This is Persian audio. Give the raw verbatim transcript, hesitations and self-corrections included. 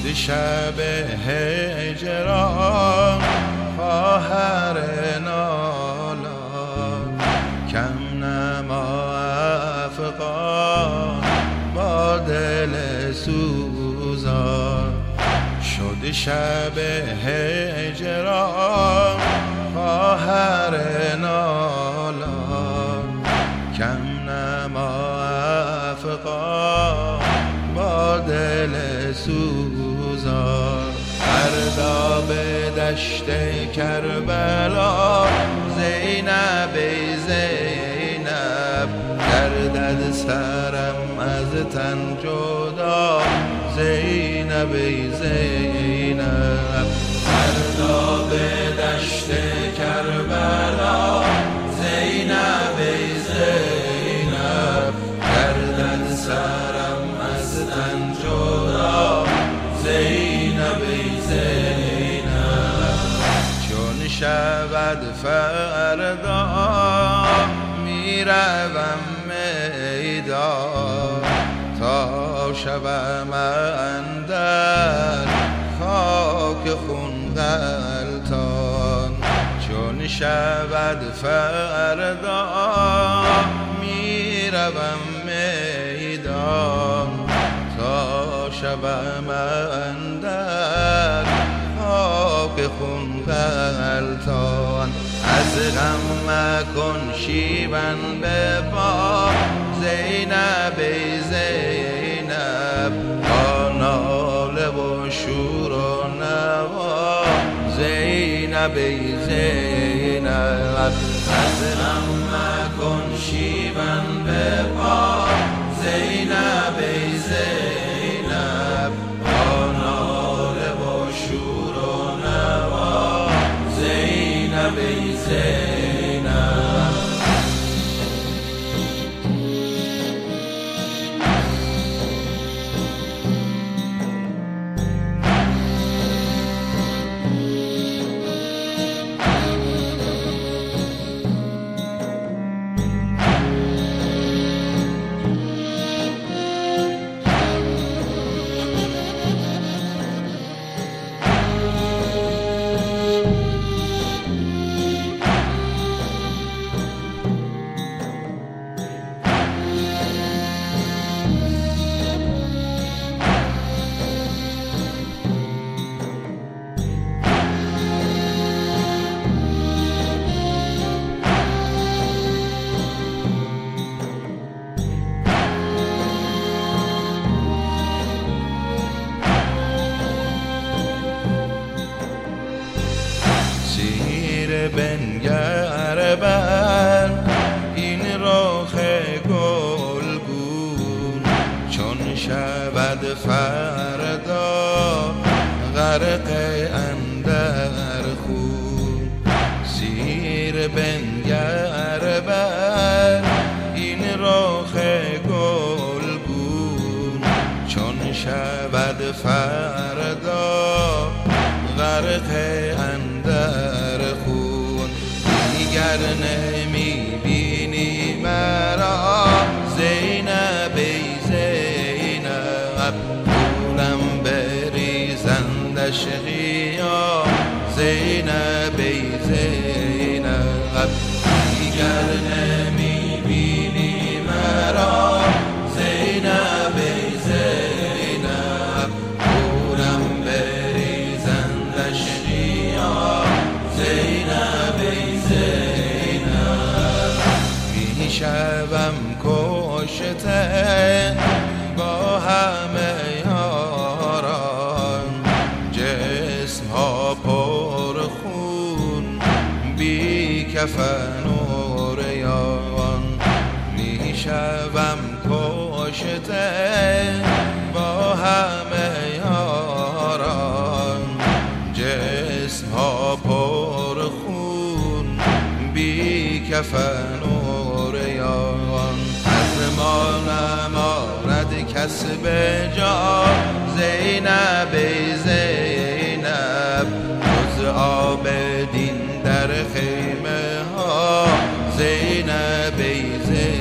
شب هجران خواهر نالان، کم نما افغان با دل سوزان. شد شب هجران خواهر نالان، کم نما افغان با دل سوزان. فردا به دشت کربلا زینب ای زینب، گردد سرم از تن جدا زینب ای زینب. فردا به دشت کربلا زینب ای زینب، گردد سرم از تن جدا زینب ای زینب. چون شود فردا میروم میدان، تا شوم اندر خاک خون غلطان. چون شود فردا میروم میدان، تا شوم اندر خاک خون غلطان. از غم مکن شیون به پا زینب ای زینب، با ناله و شور و نوا زینب ای زینب. از غم مکن شیون به پا زینب ای زینب، با ناله و شور و نوا زینب ای زینب. بنگر بر این رخ گلگون، چون شود فردا غرق اندر خون. سیر بنگر بر این رخ گلگون، چون شود فردا غرق اندر خون. دیگر نمی بینی مرا زینب ای زینب، خونم بریزند عشقیا زینب ای زینب. دیگر نمی بینی مرا زینب ای زینب، خونم بریزند عشقیا زینب ای زینب. میشوم کشته با همه یاران، جسم ها پر خون بی کفن و ریان. میشوم کشته با همه یاران، جسم ها پر خون بی کفن و ریان. از ما نمارد کس به جا زینب ای زینب، جز آب دین در خیمه ها زینب ای زینب.